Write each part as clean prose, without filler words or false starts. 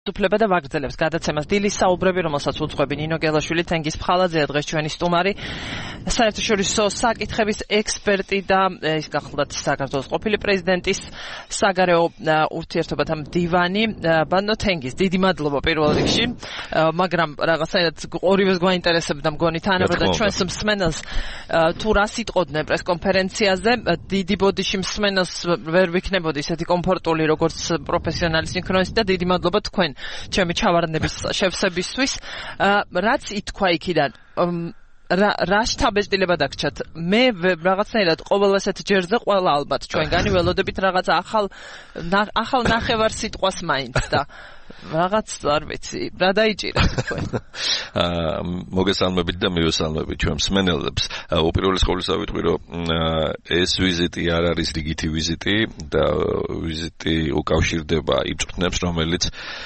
თავისუფლება და ვაგრძელებს გადაცემას დილის საუბრები, რომელსაც უძღვები ნინო გელაშვილი, თენგიზ ფხალაძე, დღეს ჩვენი სტუმარი, საერთაშორისო საკითხების ექსპერტი და ის გახლდათ საქართველოს ყოფილი პრეზიდენტის საგარეო ურთიერთობათა მდივანი. ბანო თენგიზ, დიდი მადლობა პირველ რიგში, მაგრამ რაღაცაირად ორივეს გვაინტერესებდა მგონი თანაბრად და ჩვენს მსმენელს თუ რა სიტყოდნენ პრესკონფერენციაზე, დიდი ბოდიში მსმენელს ვერ ვიქნებოდი ისეთი კომფორტული როგორც პროფესიონალის იქნოს და დიდი მადლობა თქვენ ჩემი ჩავარდნების შევსებისთვის. რაც ითქვა იქიდან რა შთაბეჭდილება დაგჭათ? მე რაღაცნაირად ყოველ ასეთ ჯერზე ყველა ალბათ ჩვენგანი ველოდებით რაღაც ახალ ნახევარ სიტყვას მაინც და რაღაც არ ვიცი, რა დაიჭირეთ თქვენ? მოგესალმებით და მივესალმებით ჩვენ მსმენელებს. უპირველეს ყოვლისა ვიტყვი, რომ ეს ვიზიტი არ არის რიგითი ვიზიტი და ვიზიტი უკავშირდება იმ წვრთნებს, რომელიც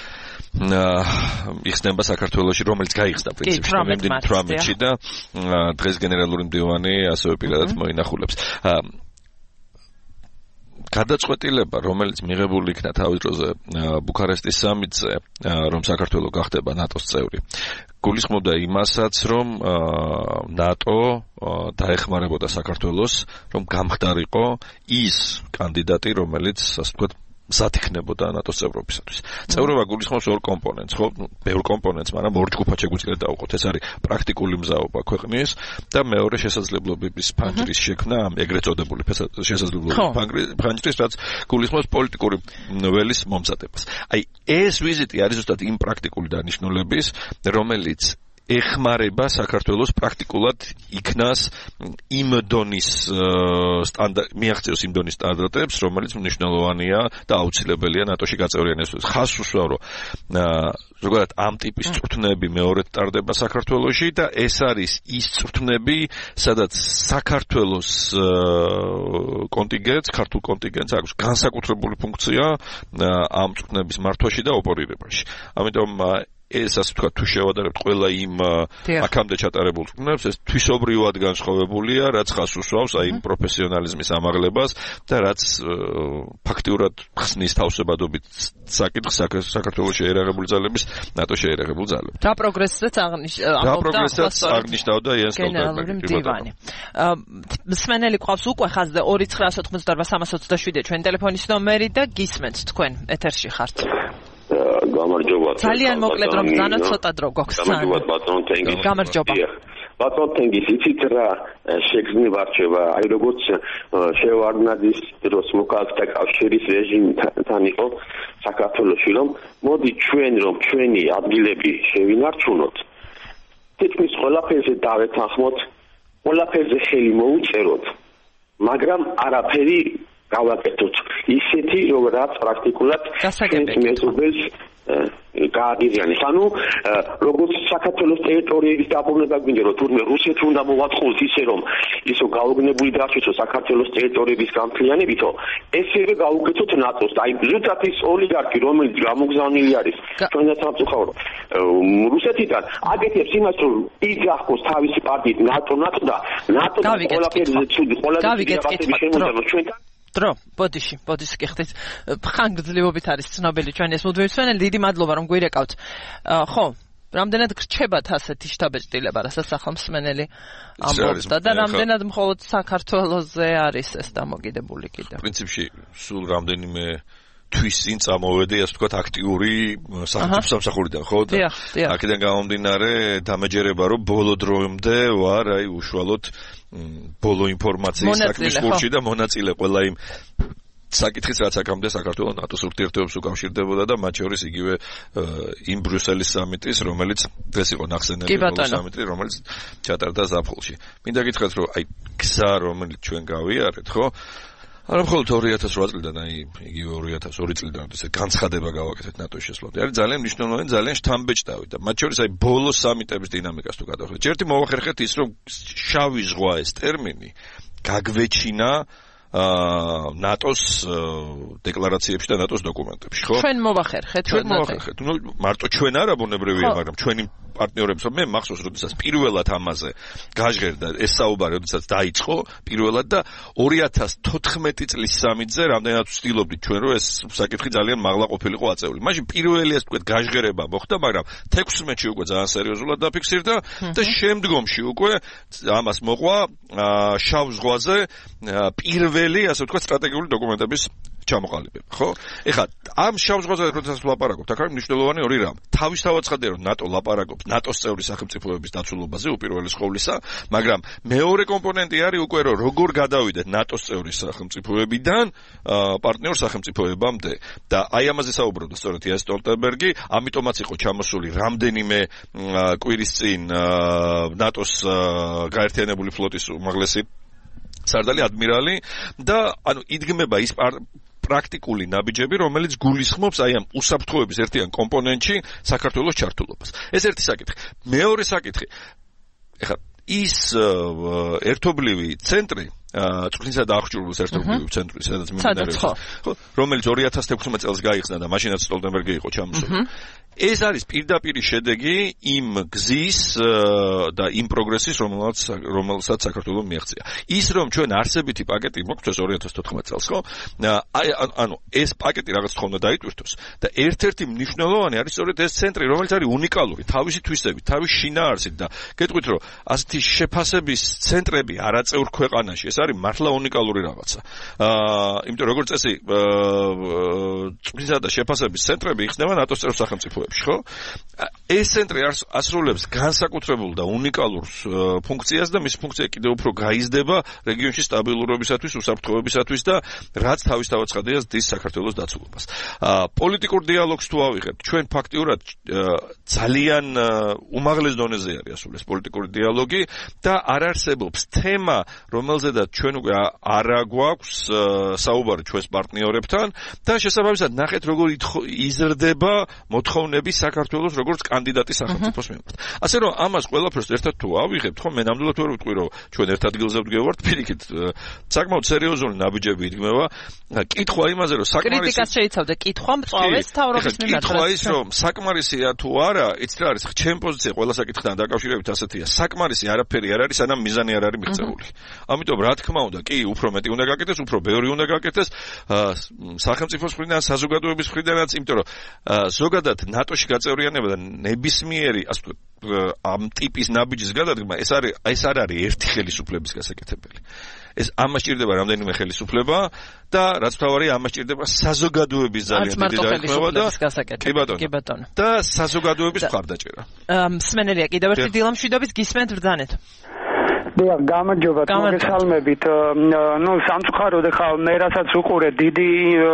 იხსნება საქართველოში, რომელიც გაიხსნა პრინციპში 18-ში და დღეს გენერალური მდივანი ასევე პირადად მოინახულებს. გადაწყვეტილება, რომელიც მიღებული იქნა თავის დროზე ბუქარესტის სამიტზე, რომ საქართველო გახდება ნატოს წევრი, გულისხმობდა იმასაც, რომ ნატო დაეხმარებოდა საქართველოს, რომ გამხდარიყო ის კანდიდატი, რომელიც, ასე ვთქვათ, მზად იქნებოდა ნატოს წევრობისათვის. წევრობა გულისხმობს ორ კომპონენტს, ხო? ბევრ კომპონენტს, მაგრამ ორ ჯგუფად შეგვიძლია დავუყოთ. ეს არის პრაქტიკული მზაობა ქვეყნის და მეორე შესაძლებლობების ფანჯრის შექმნა, ეგრეთ წოდებული შესაძლებლობების ფანჯრის, რაც გულისხმობს პოლიტიკური ველის მომზადებას. აი, ეს ვიზიტი არის ზუსტად იმ პრაქტიკული დანიშნულების, რომელიც ეხმარება საქართველოს პრაქტიკულად იქნას იმ დონის მიაღწევს იმ დონის სტანდარტებს, რომელიც მნიშვნელოვანია და აუცილებელია ნატოში გაწევრიანებისთვის. ხაზს უსვამ, რომ ზოგადად ამ ტიპის წვრთნები მეორედ ტარდება საქართველოში და ეს არის ის წვრთნები, სადაც საქართველოს კონტინგენტს, ქართულ კონტინგენტს აქვს განსაკუთრებული ფუნქცია ამ წვრთნების მართვაში და ოპერირებაში. ამიტომ ეს ასე ვთქვათ, თუ შევადარებთ ყველა იმ აქამდე ჩატარებულ წვრთნებს, ეს თვისობრივად განსხვავებულია, რაც ხაზს უსვამს აი იმ პროფესიონალიზმის ამაღლებას და რაც ფაქტიურად ხსნის თავსებადობით საკითხს საქართველოს შეერაღებული ძალების, ნატოს შეერაღებულ ძალებს. და პროგრესსაც აღნიშნავდა იენს სტოლტენბერგი. მსმენელი ყავს უკვე ხაზზე 2988327 ჩვენი ტელეფონის ნომერი და გისმენთ თქვენ ეთერში ხართ. გამარჯობა. ძალიან მოკლედ რომ ბრძანოთ, ცოტა დრო გვაქვს. გამარჯობა ბატონ თენგიზ. გამარჯობა. ბატონ თენგიზ, იცით რა შეგრძნება რჩება, აი როგორც შევარდნაძის დროს მოკავშირეთა კავშირის რეჟიმთან იყო საქართველოში, რომ მოდი რომ ჩვენი ადგილები შევინარჩუნოთ, თითქმის ყველაფერზე დავეთანხმოთ, ყველაფერზე ხელი მოუწეროთ, მაგრამ არაფერი გავაკეთოთ ისეთი, რაც პრაქტიკულად მეზობელს გააგზავნოს. ანუ როგორც საქართველოს ტერიტორიების დაბრუნება გვინდა, რომ თურმე რუსეთი უნდა მოვაწყოს ისე, რომ ისო გაუგნებული დარჩეს საქართველოს ტერიტორიების გამფრიანებითო, ესევე გაუკეთოთ ნატოს. აი ზუსტად ის ოლიგარქი, რომელიც გამოგზავნილი არის ჩვენთან სამწუხარო რუსეთიდან, აგეთებს იმას, რომ ის ახოს თავისი პარტიით ნატო და ნატო ყველაფერზე ცუდი, ყველაფერზე შემოწმოს ჩვენთან. დრო, ბოდიში გიხდით. ხანგრძლივობით არის ცნობილი ჩვენი ეს მუდმივი მსმენელი. დიდი მადლობა რომ გვირეკავთ. ხო, რამდენად გრჩებათ ასეთი შთაბეჭდილება, რასაც ახლა მსმენელი ამბობდა და რამდენად მხოლოდ საქართველოზე არის ეს დამოკიდებული კიდევ. პრინციპში სულ რამდენიმე თვის წინ წამოვედი, ასე ვთქვათ, აქტიური სახელმწიფო სამსახურიდან, ხო? და აქედან გამომდინარე დამეჯერება, რომ ბოლო დროემდე ვარ, აი უშუალოდ ბოლო ინფორმაციის საქმის კურსში და მონაწილე ყველა იმ საკითხის, რაც აქამდე საქართველოს ნატოს ურთიერთობებს უკავშირდებოდა და მათ შორის იგივე იმ ბრიუსელის სამიტის, რომელიც დღეს იყო ნახსენელი სამიტი, რომელიც ჩატარდა ზაფხულში. მინდა გითხრათ, რომ აი გზა, რომელიც ჩვენ გავიარეთ, ხო? არა მხოლოდ 2008 წლიდან, აი იგივე 2002 წლიდან ესე განცხადება გავაკეთეთ ნატოს შესვლამდე. არის ძალიან მნიშვნელოვანი, ძალიან შთამბეჭდავი და მათ შორის აი ბოლო სამიტების დინამიკას თუ გადავხედეთ. ჯერტი მოვახერხეთ ის, რომ შავი ზღვა ეს ტერმინი გაგვეჩინა ნატოს დეკლარაციებში და ნატოს დოკუმენტებში, ხო? ჩვენ მოვახერხეთ. ნუ მარტო ჩვენ არა ბუნებრივია, მაგრამ ჩვენი პარტნიორებს, რომ მე მახსოვს, როდესაც პირველად ამაზე გაჟღერდა ეს საუბარი, როდესაც დაიწყო პირველად და 2014 წლის 3-ზე რამდენად ვცდილობდით ჩვენ, რომ ეს საკითხი ძალიან მაღლა ყოფილიყო აწეული. მაშინ პირველი ეს თქვენ გაჟღერება მოხდა, მაგრამ 16-ში უკვე ძალიან სერიოზულად დაფიქსირდა და შემდგომში უკვე ამას მოყვა შავ ზღვაზე პირველი, ასე ვთქვათ, სტრატეგიული დოკუმენტების ჩამოყალიბება, ხო? ეხლა ამ შავ ზღვაზე როდესაც ვლაპარაკობთ, აქ არის მნიშვნელოვანი ორი რამ. თავისთავად ცხადია, რომ ნატო ლაპარაკობს ნატოს წევრი სახელმწიფოების დაცულობაზე უპირველეს ყოვლისა, მაგრამ მეორე კომპონენტი არის უკვე რომ როგორ გადავიდეთ ნატოს წევრი სახელმწიფოებიდან პარტნიორ სახელმწიფოებამდე და აი ამაზე საუბრობდა სწორედ იენს სტოლტენბერგი, ამიტომაც იყო ჩამოსული რამდენიმე კვირის წინ ნატოს გაერთიანებული ფლოტის უმაღლესი სარდალი ადმირალი და ანუ იდგმება ის პრაქტიკული ნაბიჯები, რომელიც გულისხმობს აი ამ უსაფრთხოების ერთიან კომპონენტში საქართველოს ჩართულობას. ეს ერთი საკითხი. მეორე საკითხი. ეხლა ის ერთობლივი ცენტრი წყლისა და აღჭურვილის ერთობლივი ცენტრი, სადაც მიმდინარეობს, ხო, რომელიც 2016 წელს გაიხსნა და მაშინაც სტოლტენბერგი იყო ჩამოსული. ეს არის პირდაპირი შედეგი იმ გზის და იმ პროგრესის, რომელსაც საქართველოს მიაღწია. ის რომ ჩვენ არსებითი პაკეტი მოგწეს 2014 წელს, ხო? ანუ ეს პაკეტი რაღაც თქმა დაიტვირთოს და ერთ-ერთი მნიშვნელოვანი არის სწორედ ეს ცენტრი, რომელიც არის უნიკალური თავისი თვისებით, თავისი შინაარსით და გეტყვით, რომ ასეთი შეფასების ცენტრები არაწეურ ქვეყანაში ეს არის მართლა უნიკალური რაღაცა. იმიტომ როგორც წესი წყლისა და შეფასების ცენტრები იხსნება ნატოს წევრ სახელმწიფოებში, ხო? ეს ცენტრი ასრულებს განსაკუთრებულ და უნიკალურ ფუნქციას და მის ფუნქცია კიდევ უფრო გაიზრდება რეგიონში სტაბილურობისათვის, უსაფრთხოებისათვის და რაც თავისთავად ცხადია ზრდის საქართველოს დაცულობას. პოლიტიკურ დიალოგს თუ ავიღებთ, ჩვენ ფაქტიურად ძალიან უმაღლეს დონეზე არის ასული ეს პოლიტიკური დიალოგი და არ არსებობს თემა, რომელზედაც ჩვენ უკვე არ გვაქვს საუბარი ჩვენს პარტნიორებთან და შესაბამისად ნახეთ როგორ იზრდება მოთხოვნები საქართველოს როგორც კანდიდატის სახელმწიფოს მიმართ. ასე რომ ამას ყველაფერს ერთად თუ ავიღებთ, ხო, მე ნამდვილად ვერ ვიტყვი, რომ ჩვენ ერთ ადგილზე ვდგევართ, პირიქით, საკმაოდ სერიოზული ნაბიჯები იდგმება. კითხვა იმაზე, რომ საკმარისი კრიტიკას შეიცავდა, კითხვა მწვავეს თავრობის მიმართ. კითხვა ის, რომ საკმარისია თუ არა, იცით რა არის, ჩემი პოზიცია ყველა საკითხთან დაკავშირებით ასეთია. საკმარისი არაფერი არ არის, სანამ მიზანი არ არის მიღწეული. ამიტომ რა თქმა უნდა, კი, უფრო მეტი უნდა გაკეთდეს, უფრო ბევრი უნდა გაკეთდეს სახელმწიფოს მხრიდან, საზოგადოების მხრიდანაც, იმიტომ რომ ზოგადად ნატოში გაწევრიანება და ნებისმიერი, ასე ვთქვათ, ამ ტიპის ნაბიჯის გადადგმა, ეს არ არის ერთი ხელისუფლების გასაკეთებელი. ეს ამას ჭირდება რამდენიმე ხელისუფლება და რაც მთავარია, ამას ჭირდება საზოგადოების ძალიან დიდი დაეხმება და კი ბატონო. და საზოგადოების მხარდაჭერა. მსმენელია კიდევ ერთი დილამშვიდობის გისმენთ ბრძანეთ. დიახ, გამარჯობა, მოგესალმებით. სამწუხაროდ ხა მე რასაც უყურე, დიდი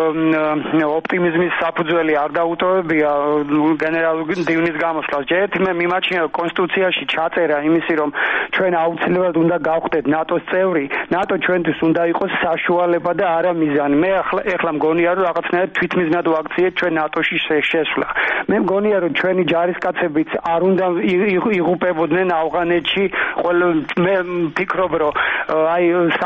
ოპტიმიზმის საფუძველი არ დაუტოვებია გენერალ დივნის გამოსვლას. ჯერ მე მიმაჩნია კონსტიტუციაში ჩაწერა იმისი, რომ ჩვენ აუცილებლად უნდა გავხდეთ ნატოს წევრი. ნატო ჩვენთვის უნდა იყოს საშუალება და არა მიზანი. მე ახლა მგონია, რომ რაღაცნაირად თვითმიზნად ვაქციეთ ჩვენ ნატოში შესვლა. მე მგონია, რომ ჩვენი ჯარისკაცებიც არ უნდა იღუპებოდნენ ავღანეთში. მე ფიქრობ, რომ აი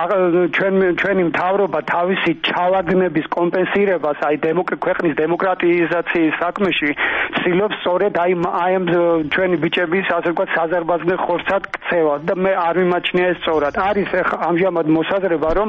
ჩვენი მთავრობა თავისი ჩავარდნების კომპენსირებას აი ქვეყნის დემოკრატიზაციის საქმეში ცდილობს სწორედ აი ამ ჩვენი ბიჭების ასე ვთქვათ საზარბაზნე ხორცად ქცევა და მე არ მიმაჩნია ეს სწორად. არის ამჟამად მოსაზრება, რომ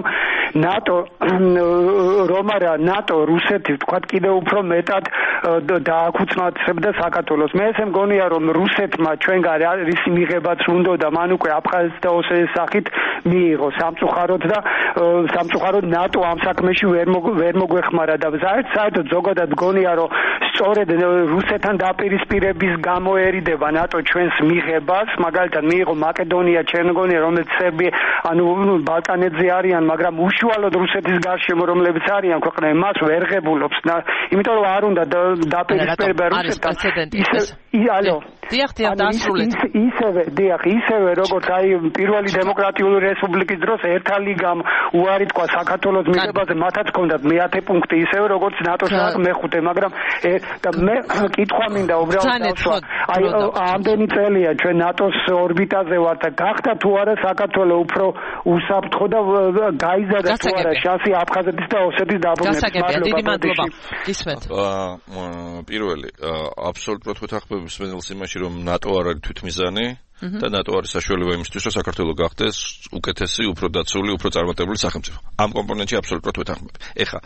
ნატო რუსეთი ვთქვათ კიდევ უფრო მეტად დააკუცმაცებდა საქართველოს. მე ესე მგონია, რომ რუსეთმა ჩვენგან რისი მიღებაც უნდოდა, მან უკვე აფხაზეთის და ოსეთის სახით მიიღო სამწუხაროდ და სამწუხაროდ ნატო ამ საქმეში ვერ მოგვეხმარა და საერთოდ ზოგადად მგონია, რომ სწორედ რუსეთთან დაპირისპირების გამო ერიდება ნატო ჩვენს მიღებას. მაგალითად მიიღო მაკედონია, ჩერნოგორია, რომელიც სერბია, ანუ ბალკანეთზე არიან, მაგრამ უშუალოდ რუსეთის გარშემო რომლებიც არიან ქვეყნები, მას ვერ ღებულობს. იმიტომ რომ არ უნდა დაპირისპირება რუსეთთან. ალო. დიახ, დაასრულეთ. ისევე როგორც აი პირველი დემოკრატიული რესპუბლიკის დროს ერთა ლიგამ უარი თქვა საქართველოს მიღებაზე, მათაც ჰქონდათ მეათე პუნქტი, ისევე როგორც ნატოსაც მეხუთე, მაგრამ მე კითხვა მინდა უბრალოდ აი ამდენი წელია ჩვენ ნატოს ორბიტაზე ვართ და გახდა თუ არა საქართველოს უფრო უსაფრთხო და გაიზარდა თუ არა შანსი აფხაზეთის და ოსეთის დაბრუნების. დიდი მადლობა. გისმენთ. პირველი აბსოლუტურად ვეთანხმები მსმენელს იმაში, რომ ნატო არ არის თვითმიზანი და ნატო არის საშუალება იმისთვის, რომ საქართველოს გახდეს უკეთესი, უფრო დაცული, უფრო წარმატებული სახელმწიფო. ამ კომპონენტში აბსოლუტურად ვეთანხმები. ეხლა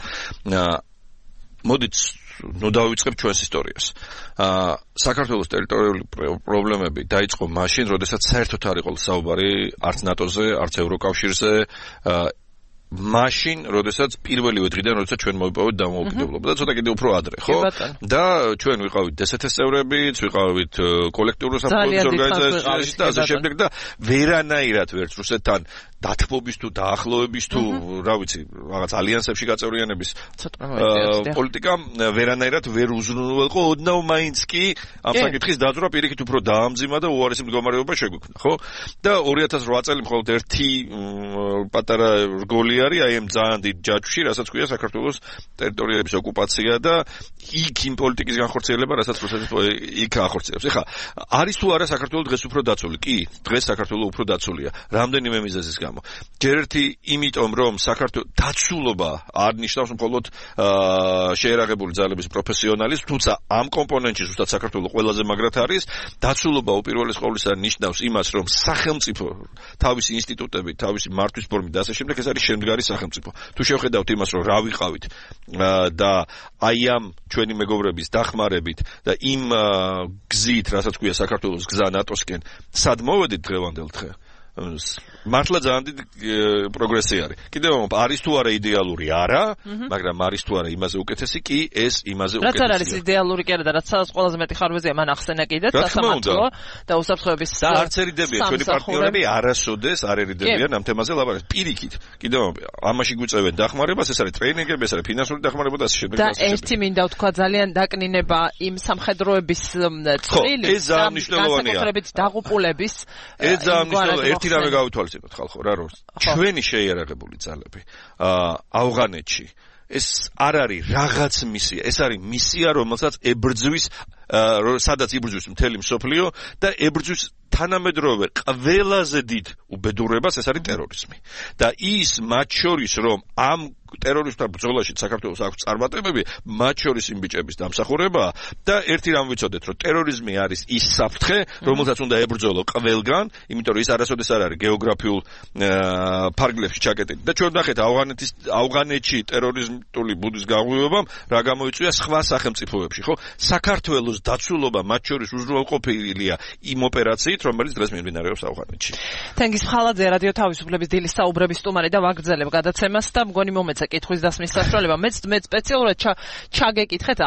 მოდით დავიწყებ ჩვენს ისტორიას. საქართველოს ტერიტორიული პრობლემები დაიწყო მაშინ, როდესაც საერთოდ არ იყო საუბარი არც ნატოზე, არც ევროკავშირზე, მაშინ, როდესაც პირველივე დღიდან, როდესაც ჩვენ მოვიპოვეთ დამოუკიდებლობა და ცოტა კიდევ უფრო ადრე, ხო? და ჩვენ ვიყავით DST-ის წევრებიც, ვიყავით კოლექტიური საფუძვლის ორგანიზაციაში და ასე შემდეგ და ვერანაირად ვერც რუსეთთან დათბობის თუ დაახლოების თუ რა ვიცი, რაღაც ალიანსებში გაწევრიანების პოლიტიკა ვერანაირად ვერ უზრუნველყო, ოდნავ მაინც კი ამ საკითხის დაძვრა პირიქით უფრო დაამძიმა და უარესი მდგომარეობა შეგვიქმნა, ხო? და 2008 წელი მხოლოდ ერთი პატარა რგოლი არის აი ამ ძალიან დიდ ჯაჭვში, რასაც ქვია საქართველოს ტერიტორიების ოკუპაცია და იქ იმ პოლიტიკის განხორციელება, რასაც რუსეთი იქ ახორციელებს. ეხლა არის თუ არა საქართველოს დღეს უფრო დაცული? კი, დღეს საქართველოს უფრო დაცულია. რამდენიმე მიზეზის გამო. ჯერ ერთი იმიტომ, რომ საქართველოს დაცულობა არ ნიშნავს მხოლოდ შეერაღებული ძალების პროფესიონალიზმს, თუმცა ამ კომპონენტში ზუსტად საქართველოს ყველაზე მაგრად არის დაცულობა უპირველეს ყოვლისა ნიშნავს იმას, რომ სახელმწიფო თავისი ინსტიტუტები, თავისი მართვის ფორმით და ასე შემდეგ ეს არის შემდგარი სახელმწიფო. თუ შევხედავთ იმას, რომ რა ვიყავით და აი ამ ჩვენი მეგობრების დახმარებით და იმ გზით, რასაც ქვია საქართველოს გზა ნატოსკენ, სად მოვედით დღევანდელ დღე? მართლა ძალიან დიდი პროგრესი არის. კიდევ არის თუ არა იდეალური? არა, მაგრამ არის თუ არა имаზე უკეთესი? კი, ეს იმაზე უკეთესია. რაც არის იდეალური კი არა და რაც სადაც ყველაზე მეტი ხარვეზია, მან ახსენა კიდეც სასამართლო და უსაფრთხოების და არც ერიდებიან ჩვენი პარტნიორები არასოდეს არ ერიდებიან ამ თემაზე ლაპარაკს. პირიქით, კიდევ ამაში გვიწევენ დახმარებას, ეს არის ტრეინინგები, ეს არის ფინანსური დახმარება და ასე შემდეგ. და ერთი მინდა ვთქვა ძალიან დაკნინება იმ სამხედროების წვილის და განსაკუთრებით დაღუპულების ეს ძალიან მნიშვნელოვანია. ერთი რამე გავითვალისწინოთ ხალხო რა რომ ჩვენი შეიარაღებული ძალები ავღანეთში ეს არ არის რაღაც მისია, ეს არის მისია, რომელსაც ებრძვის სადაც იბრძვის მთელი მსოფლიო და ებრძვის თანამედროვე ყველაზე დიდ უბედურებას, ეს არის ტერორიზმი. და ის მათ შორის რომ ამ ტერორისტთა ბრძოლაში საქართველოს აქვს წარმატებები, მათ შორის იმ ბიჭების დამსახურებაა და ერთი რამ ვიცოდეთ, რომ ტერორიზმი არის ის საფრთხე, რომელსაც უნდა ებრძოლო ყველგან, იმიტომ რომ ის არასოდეს არ არის გეოგრაფიულ ფარგლებში ჩაკეტილი. და ჩვენ ნახეთ ავღანეთში ტერორიზმული ბუდის გაღვივებამ რა გამოიწვია სხვა სახელმწიფოებში, ხო? საქართველოს დაცულობა მათ შორის უზრუნველყოფილია იმ ოპერაციით, რომელიც დღეს მიმდინარეობს ავღანეთში. თენგიზ ფხალაძე, რადიო თავისუფლების დილის საუბრების სტუმარი და ვაგრძელებ გადაცემას და მგონი მომეცა კითხვის დასმის საშუალება. მეც სპეციალურად ჩაგეკითხეთ,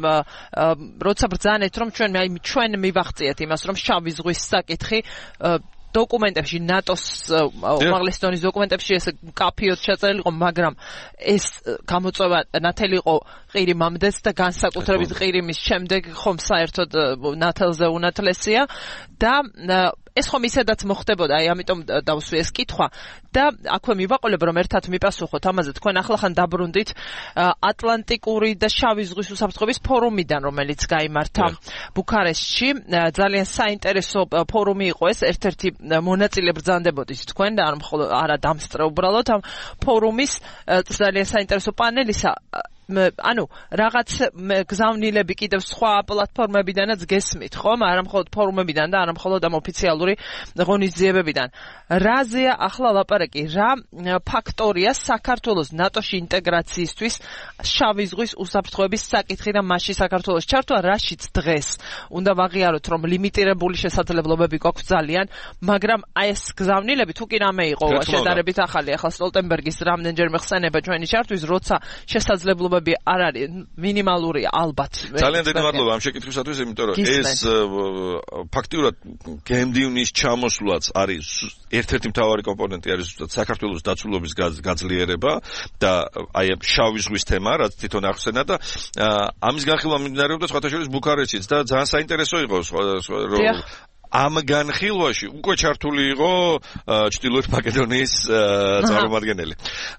როცა ბრძანეთ, რომ ჩვენ მივახციეთ იმას, რომ შავი ზღვის საკითხი დოკუმენტებში ნატოს უმაღლესი დონის დოკუმენტებში ეს კაფიოდ ჩაწერილი იყო, მაგრამ ეს გამოწვევა ნათელი იყო ყირიმამდეც და განსაკუთრებით ყირიმის შემდეგ ხომ საერთოდ ნათელზე უნათლესია და ეს ხომ ისედაც მოხდებოდა, აი ამიტომ დავსვი ეს კითხვა და აქვე მივაყოლებ რომ ერთად მიპასუხოთ ამაზე. თქვენ ახლახან დაბრუნდით ატლანტიკური და შავი ზღვის უსაფრთხოების ფორუმიდან, რომელიც გაიმართა ბუქარესტში. ძალიან საინტერესო ფორუმი იყო ეს, ერთ-ერთი მონაწილე ბრძანდებოდით თქვენ და არა დამსწრე უბრალოდ ამ ფორუმის ძალიან საინტერესო პანელისა. ანუ რაღაც გზავნილები კიდევ სხვა პლატფორმებიდანაც გესმით, ხომ? არა მხოლოდ ფორუმებიდან და არა მხოლოდ ამ ოფიციალური ღონისძიებებიდან. რაზეა ახლა ლაპარაკი? რა ფაქტორია საქართველოს ნატოში ინტეგრაციისთვის შავი ზღვის უსაფრთხოების საკითხი და მასში საქართველოს ჩართვა რაშიც დღეს? უნდა ვაღიაროთ, რომ ლიმიტირებული შესაძლებლობები გვაქვს ძალიან, მაგრამ აი ეს გზავნილები თუ კი რამე იყო შედარებით ახალი, ახლა სტოლტენბერგის რამდენჯერმე ხსენება ჩვენი ჩართვის, როცა შესაძლებლობა არ არის მინიმალური ალბათ. ძალიან დიდი მადლობა ამ შეკითხვისათვის, იმიტომ რომ ეს ფაქტიურად გემდივნის ჩამოსვლაც არის ერთ-ერთი მთავარი კომპონენტი არის საქართველოს დაცულობის გაძლიერება და აი შავი ზღვის თემა, რაც თვითონ ახსენა და ამის განხილვა მიმდინარეობდა სხვათა შორის ბუქარესტშიც და ძალიან საინტერესო იყო რომ ამ განხილვაში უკვე ჩართული იყო ჩრდილოეთ მაკედონიის წარმომადგენელი.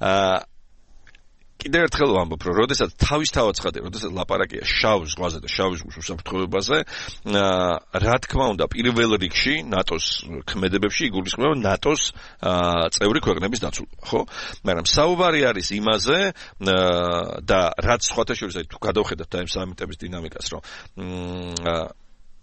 კიდევ ერთხელ ვამბობ, რომ როდესაც თავისთავად ცხადია, როდესაც ლაპარაკია შავ ზღვაზე და შავი ზღვის უსაფრთხოებაზე, რა თქმა უნდა, პირველ რიგში ნატოს ქმედებებში იგულისხმება ნატოს წევრი ქვეყნების დაცულობა, ხო? მაგრამ საუბარი არის იმაზე და რაც სხვათა შორის თუ გადავხედავთ ამ სამიტების დინამიკას, რომ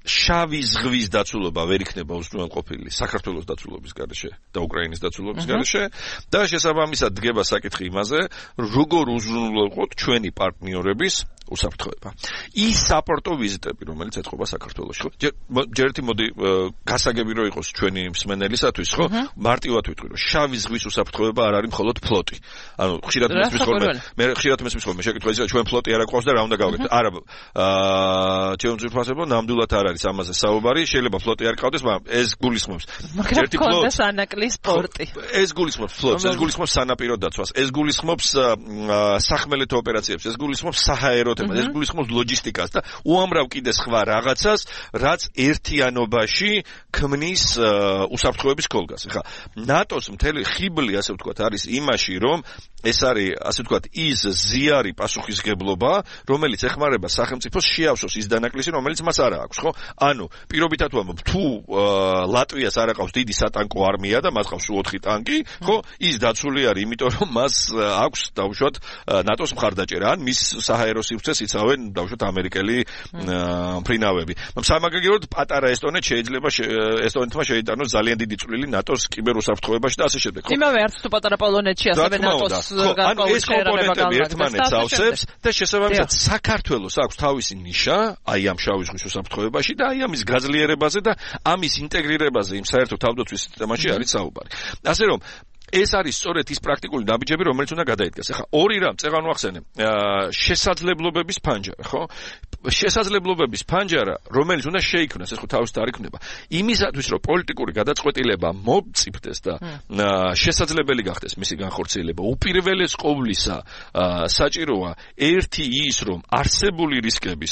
შავი ზღვის დაცულობა ვერ იქნება უზრუნველყოფილი საქართველოს დაცულობის გარეშე და უკრაინის დაცულობის გარეშე და შესაბამისად დგება საკითხი იმაზე, როგორ უზრუნველყოთ ჩვენი პარტნიორების უსაფრთხოება. ის საპორტო ვიზიტები, რომელიც ეთყობა საქართველოში, ხო? ჯერ ერთი მოდი გასაგები რო იყოს ჩვენი მსმენელისათვის, ხო? მარტივად ვიტყვი, რომ შავი ზღვის უსაფრთხოება არ არის მხოლოდ ფლოტი. ანუ ხშირად მესმის ხოლმე შეკითხვა ის, ჩვენ ფლოტი არ აქვს და რა უნდა გავაკეთოთ? არა, ჩემს ძირფასებო ნამდვილად არ არის ამაზე საუბარი, შეიძლება ფლოტი არ ყავდეს, მაგრამ ეს გულისხმობს ერთი ფლოტი სანაკლის სპორტი. ეს გულისხმობს ფლოტს, ეს გულისხმობს სანაპირო დაცვას, ეს გულისხმობს სახმელეთო ოპერაციებს, ეს გულისხმობს საჰაერო ეს გულისხმობს ლოჯისტიკას და უამრავ კიდე სხვა რაღაცას, რაც ერთიანობაში ქმნის უსაფრთხოების კოლგას. ეხლა ნატოს მთელი ხიბლი, ასე ვთქვათ, არის იმაში, რომ ეს არის, ასე ვთქვათ, ის ზიარი პასუხისგებლობა, რომელიც ეხმარება სახელმწიფოს შეავსოს ის დანაკლისი, რომელიც მას არ აქვს, ხო? ანუ, პირობითად ვამბობ, თუ ლატვიას არ აყავს დიდი სატანკო არმია და მას ყავს 4 ტანკი, ხო? ის დაცული არის, იმიტომ რომ მას აქვს დავუშვათ ნატოს მხარდაჭერა, ან მის საჰაერო სივრცეს იცავენ დავუშვათ ამერიკელი მფრინავები. სამაგაგეროდ პატარა ესტონეთს შეიძლება ესტონეთმა შეიტანოს ძალიან დიდი წვლილი ნატოს კიბერუსაფრთხოებაში და ასე შემდეგ. იმავე არც თუ პატარა პოლონეთში ასევე ნატოს ანუ ეს კომპონენტები ერთმანეთს ავსებს და შესაბამისად საქართველოს აქვს თავისი ნიშა აი ამ შავი ზღვის უსაფრთხოებაში და აი ამის გაძლიერებაზე და ამის ინტეგრირებაზე იმ საერთო თავდაცვის სისტემაში არის საუბარი. ასე რომ ეს არის სწორედ ის პრაქტიკული ნაბიჯები, რომელიც უნდა გადაიდგას. ეხლა ორი რამ წეღან ვახსენე. შესაძლებლობების ფანჯარა, ხო? შესაძლებლობების ფანჯარა, რომელიც უნდა შეიქმნას, ეს ხო თავისთავად არ იქნება. იმისათვის, რომ პოლიტიკური გადაწყვეტილება მომწიფდეს და შესაძლებელი გახდეს მისი განხორციელება, უპირველეს ყოვლისა საჭიროა ერთი ის, რომ არსებული რისკები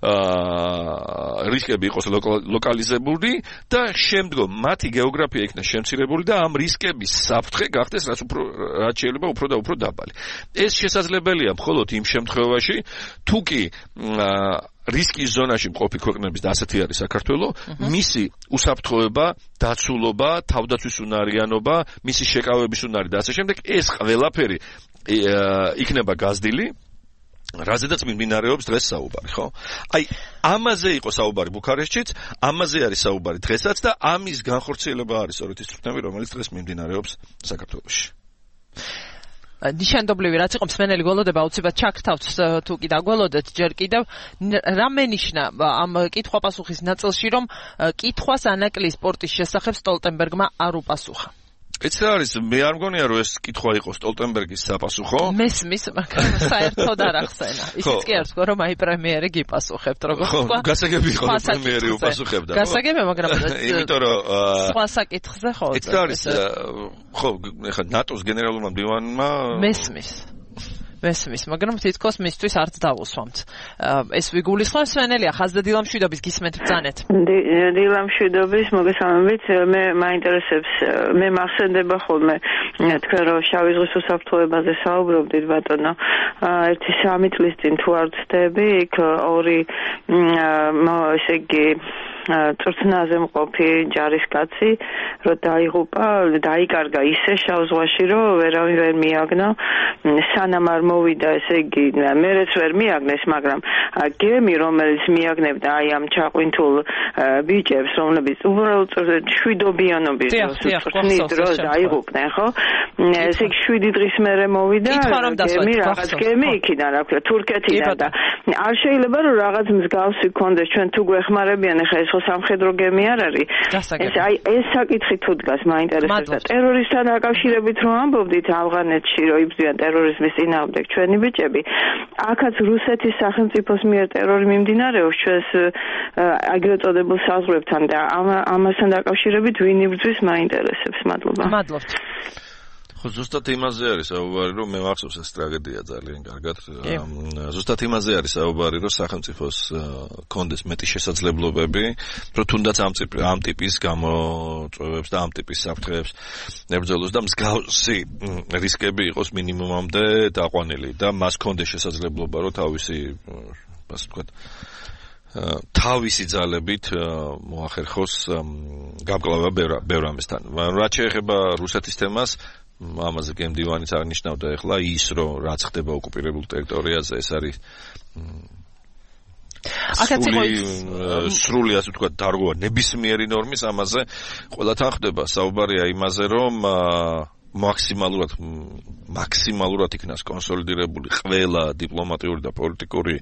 იყოს ლოკალიზებული და შემდგომ მათი გეოგრაფია იქნას შემცირებული და ამ რისკების საფრთხე გახდეს რაც შეიძლება უფრო და უფრო დაბალი. ეს შესაძლებელია მხოლოდ იმ შემთხვევაში, თუ კი რისკის ზონაში მყოფი ქვეყნების და ასეთი არის საქართველო, მისი უსაფრთხოება, დაცულობა, თავდაცვის უნარიანობა, მისი შეკავების უნარი და ასე შემდეგ, ეს ყველაფერი იქნება გაზრდილი რაზედაც მიმდინარეობს დღეს საუბარი, ხო? აი, ამაზე იყო საუბარი ბუქარესტშიც, ამაზე არის საუბარი დღესაც და ამის განხორციელება არის სწორედ ის წვნები, რომელიც დღეს მიმდინარეობს საქართველოში. ნიშანდობლივი რაც იყო მსმენელი გველოდება აუცილებლად ჩაგთავთ თუ კი დაგველოდეთ ჯერ კიდევ რა მენიშნა ამ კითხვა-პასუხის ნაწილში, რომ კითხვას ანაკლის სპორტის შესახებ სტოლტენბერგმა არ უპასუხა. ეს არის, მე არ მგონია რომ ეს კითხვა იყო სტოლტენბერგის საპასუხო. მესმის, მაგრამ საერთოდ არ ახსენა. ისიც კი არ თქვა რომ აი პრემიერი გიპასუხებთ, როგორ თქვა. გასაგები იყო რომ პრემიერი უპასუხებდა. გასაგები, მაგრამ იმიტომ რომ სხვა საკითხზე ხო. ეს არის, ხო, ეხლა ნატოს გენერალურმა მდივანმა მესმის, მაგრამ თითქოს მისთვის არც დავუსვამთ. ეს ვიგულისხმობს სვენელია ხაზდა დილამშვიდობის გისმენთ ბრძანეთ. დილამშვიდობის მოგესალმებით, მე მაინტერესებს, მე მახსენდება ხოლმე თქვენ რომ შავი ზღვის უსაფრთხოებაზე საუბრობდით ბატონო. 1-3 წლის წინ თუ არ ვცდები, იქ ორი ესე იგი წვრთნაზე მყოფი ჯარისკაცი რო დაიკარგა ისე შავ ზღვაში რომ ვერავინ ვერ მიაგნო სანამ არ მოვიდა ესე იგი მერეც ვერ მიაგნეს მაგრამ გემი რომელიც მიაგნებდა აი ამ ჩაყვინთულ ბიჭებს რომლებიც უბრალოდ შვიდობიანობის დროს დაიღუპნენ ხო ესე იგი 7 დღის მერე მოვიდა გემი რაღაც გემი იქიდან რა ქვია თურქეთიდან და არ შეიძლება რომ რაღაც მსგავსი გქონდეს ჩვენ თუ გვეხმარებიან ახლა ეს სამხედრო გემი არ არის. ეს საკითხი თუ დგას მაინტერესებს და ტერორისტთან დაკავშირებით რომ ამბობდით ავღანეთში რომ იბრძვიან ტერორიზმის წინააღმდეგ ჩვენი ბიჭები, აქაც რუსეთის სახელმწიფოს მიერ ტერორი მიმდინარეობს ჩვენს აგრეთ წოდებულ საზღვრებთან და ამასთან დაკავშირებით ვინ იბრძვის მაინტერესებს. მადლობა. მადლობთ. ხო, ზუსტად იმაზე არის საუბარი, რომ მე მახსოვს ეს ტრაგედია ძალიან კარგად. ზუსტად იმაზე არის საუბარი, რომ სახელმწიფოს კონდეს მეტი შესაძლებლობები, რომ თუნდაც ამ ტიპის გამოწვევებს და ამ ტიპის საფრთხეებს ებრძოლოს და მსგავსი რისკები იყოს მინიმუმამდე დაყვანილი და მას კონდეს შესაძლებლობა, რომ თავისი, ასე ვთქვათ, თავისი ძალებით მოახერხოს გამკლავება ბევრ ამისთან. რაც შეეხება რუსეთის თემას, ამაზე გემდივანიც აღნიშნავდა ეხლა ის რომ რაც ხდება ოკუპირებულ ტერიტორიაზე ეს არის სრული ასე ვთქვათ დარღვევა ნებისმიერი ნორმის ამაზე ყველა თან ხდება საუბარია იმაზე რომ მაქსიმალურად იქნას კონსოლიდირებული ყველა დიპლომატიური და პოლიტიკური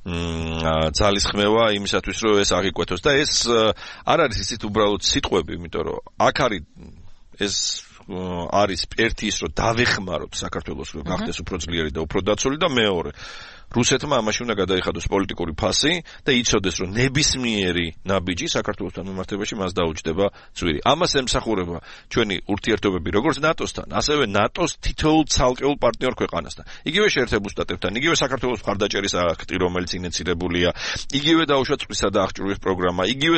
ძალისხმევა იმისათვის რომ ეს აღიკვეთოს და ეს არ არის ისიც უბრალოდ სიტყვები იმიტომ რომ აქ არის ეს არის ერთი ის რომ დავეხმაროთ საქართველოს რომ გახდეს უფრო ძლიერი და უფრო დაცული და მეორე რუსეთმა ამაში უნდა გადაიხადოს პოლიტიკური ფასი და იცოდეს რომ ნებისმიერი ნაბიჯი საქართველოსთან მიმართებაში მას დაუჯდება ძვირი. ამას ემსახურება ჩვენი ურთიერთობები როგორც ნატოსთან, ასევე ნატოს თითოეულ ცალკეულ პარტნიორ ქვეყანასთან. იგივე შეერთებულ შტატებთან, იგივე საქართველოს მხარდაჭერის აქტი, რომელიც ინიციირებულია, იგივე დაუშვებისა და აღჭურვის პროგრამა, იგივე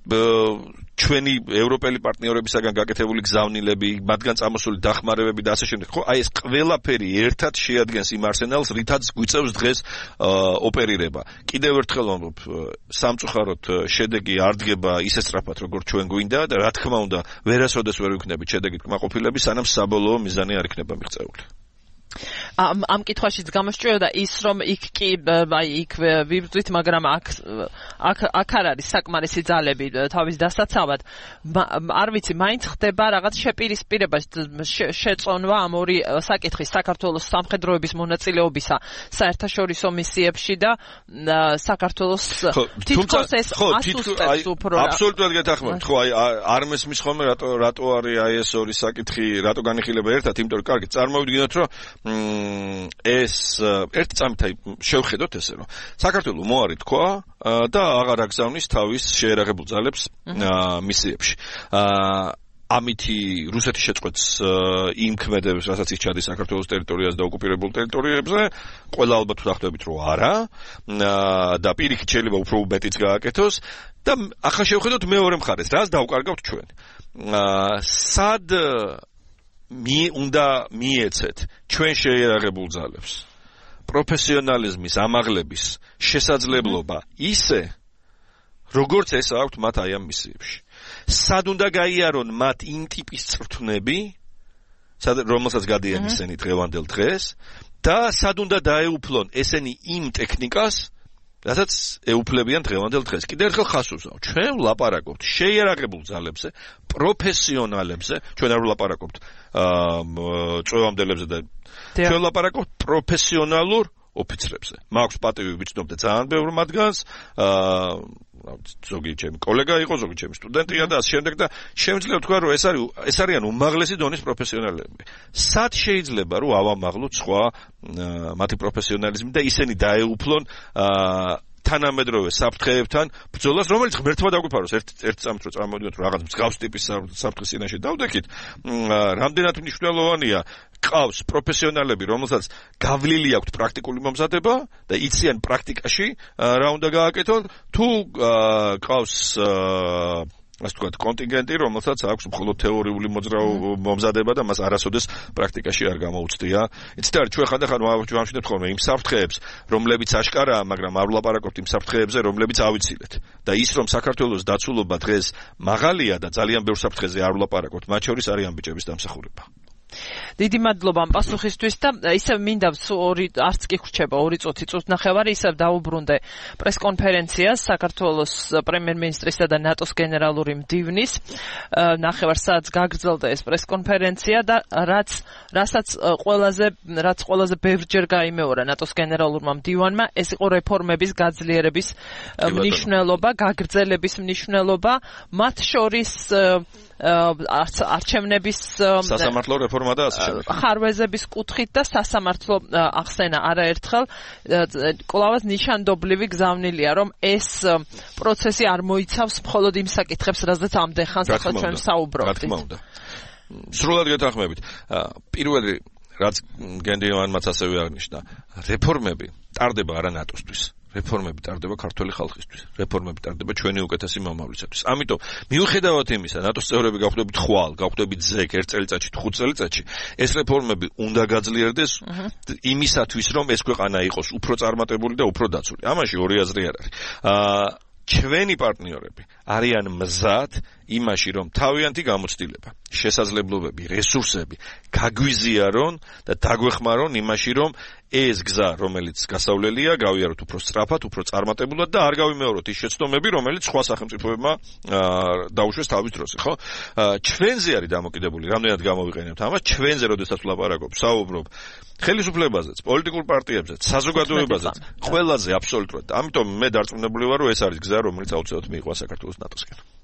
ჩვენი ევროპელი პარტნიორებისაგან გაკეთებული გზავნილები, მათგან წამოსული დახმარებები და ასე შემდეგ. ხო, აი ეს ყველაფერი ერთად შეადგენს იმ არსენალს, რითაც გვიწევს დღეს ოპერირება. კიდევ ერთხელ ვამბობ, სამწუხაროდ შედეგი არ დგება ისე სწრაფად, როგორც ჩვენ გვინდა და რა თქმა უნდა, ვერასოდეს ვერ ვიქნებით შედეგით კმაყოფილები, სანამ საბოლოო მიზანი არ იქნება მიღწეული. ამ კითხვაშიც გამოსჭირდა ის რომ იქ კი აი იქ ვიბრძვით მაგრამ აქ არ არის საკმარისი ძალები თავის დასაცავად არ ვიცი მაინც ხდება რაღაც შეპირისპირება შეწონვა ამ ორი საკითხის საქართველოს სამხედროების მონაწილეობისა საერთაშორისო მისიებში და საქართველოს თითქოს ეს ასუსტებს უფრო აბსოლუტურად გეთანხმებით ხო აი არ მესმის ხოლმე რატო არის აი ეს ორი საკითხი რატო განიხილება ერთად იმიტომ რომ კარგი წარმოვიდგინოთ რომ ეს ერთი წამით აი შევხედოთ ესე რომ საქართველოს მოარი თქვა და აღარ აგზავნის თავის შეერაღებულ ძალებს მისიებში ამითი რუსეთი შეწყვეტს იმ ქმედებს რასაც ის ჩადის საქართველოს ტერიტორიაზე და ოკუპირებულ ტერიტორიებზე ყველა ალბათ ვთანხმდებით რომ არა და პირიქით შეიძლება უფრო უბეტიც გააკეთოს და ახლა შევხედოთ მეორე მხარეს რას დავკარგავთ ჩვენ სად უნდა მიეცეთ ჩვენ შეერაღებულ ძალებს პროფესიონალიზმის ამაღლების შესაძლებლობა ისე როგორც ეს აქვთ მათ აი ამ მისიებში სად უნდა გაიარონ მათ იმ ტიპის წვრთნები რომელსაც გადიან ისინი დღევანდელ დღეს და სად უნდა დაეუფლონ ესენი იმ ტექნიკას რასაც ეუფლებიან დღევანდელ დღეს. კიდევ ერთხელ ხას ვუზავ. ჩვენ ვლაპარაკობთ შეიარაღებულ ძალებზე, პროფესიონალებზე, ჩვენ არ ვლაპარაკობთ წვევამდელებზე და ჩვენ ვლაპარაკობთ პროფესიონალურ ოფიცრებზე. მაქვს პატივი ვიცნობ და ძალიან ბევრ მათგანს, ზოგი ჩემი კოლეგა იყო, ზოგი ჩემი სტუდენტია და ასე შემდეგ და შემიძლია ვთქვა რომ ეს არიან უმაღლესი დონის პროფესიონალები. სად შეიძლება რომ ავამაღლოთ სხვა მათი პროფესიონალიზმი და ისინი დაეუფლონ თანამედროვე საფრთხეებთან ბრძოლას, რომელიც ღმერთმა დაგვიფაროს ერთ წამით რომ წარმოვიდგინოთ რომ რაღაც მსგავს ტიპის საფრთხის წინაშე დავდექით, რამდენად მნიშვნელოვანია ყავს პროფესიონალები, რომელსაც გავლილი აქვთ პრაქტიკული მომზადება და იციან პრაქტიკაში რა უნდა გააკეთონ, თუ ყავს ასე ვთქვათ, კონტინგენტი, რომელსაც აქვს მხოლოდ თეორიული მომზადება და მას არასოდეს პრაქტიკაში არ გამოუცდია. იცით რა, ჩვენ ხანდახან ვამშვიდობთ ხოლმე იმ საფრთხეებს, რომლებიც აშკარაა, მაგრამ არ ვლაპარაკობთ იმ საფრთხეებზე, რომლებიც ავიცილეთ. და ის რომ საქართველოს დაცულობა დღეს მაღალია და ძალიან ბევრ საფრთხეზე არ ვლაპარაკობთ, მათ შორის არის ამ ბიჭების დამსახურება. დიდი მადლობა ამ პასუხისთვის და ისევ მინდა არც კი ხრჩება 2 წუთი ნახევარი ისევ დაუბრუნდე პრესკონფერენციას საქართველოს პრემიერ-მინისტრისა და ნატოს გენერალური მდივნის ნახევარ საათს გაგრძელდა ეს პრესკონფერენცია და რაც ყველაზე ბევრჯერ გაიმეორა ნატოს გენერალურმა მდივანმა ეს იყო რეფორმების გაძლიერების მნიშვნელობა, გაგრძელების მნიშვნელობა, მათ შორის არჩევნების სასამართლო რეფორმა და ასე შემდეგ. ხარვეზების კუთხით და სასამართლო ახსენა არაერთხელ კვლავაც ნიშანდობლივი გზავნილია, რომ ეს პროცესი არ მოიცავს მხოლოდ იმ საკითხებს, რაზეც ამდენ ხანს ახლა ჩვენ საუბრობთ. რა თქმა უნდა. სრულად გეთანხმებით. პირველი რაც გენდივანმაც ასევე აღნიშნა, რეფორმები ტარდება არა ნატოსთვის. რეფორმები ტარდება ქართული ხალხისთვის. რეფორმები ტარდება ჩვენი უკეთესი მომავლისათვის. ამიტომ მიუხედავად იმისა, ნატოს წევრები გავხდებით ხვალ, გავხდებით ზეკ 1 წელიწადში, 5 წელიწადში, ეს რეფორმები უნდა გაძლიერდეს იმისათვის, რომ ეს ქვეყანა იყოს უფრო წარმატებული და უფრო დაცული. ამაში ორი აზრი არ არის. ჩვენი პარტნიორები არიან მზად იმაში, რომ თავიანთი გამოცდილება, შესაძლებლობები, რესურსები გაგვიზიარონ და დაგვეხმარონ იმაში, რომ ეს გზა, რომელიც გასავლელია, გავიაროთ უფრო სწრაფად, უფრო წარმატებულად და არ გავიმეოროთ ის შეცდომები, რომელიც სხვა სახელმწიფოებმა დაუშვეს თავის დროზე, ხო? ჩვენზე არის დამოკიდებული, რამდენად გამოვიყენებთ ამას, ჩვენზე როდესაც ვლაპარაკობ, საუბრობ ხელისუფლებაზეც, პოლიტიკურ პარტიებზეც, საზოგადოებაზეც, ყველაზე აბსოლუტურად. ამიტომ მე დარწმუნებული ვარ, რომ ეს არის გზა, რომელიც აუცილებლად მიიღვა საქართველოს ნატოსკენ.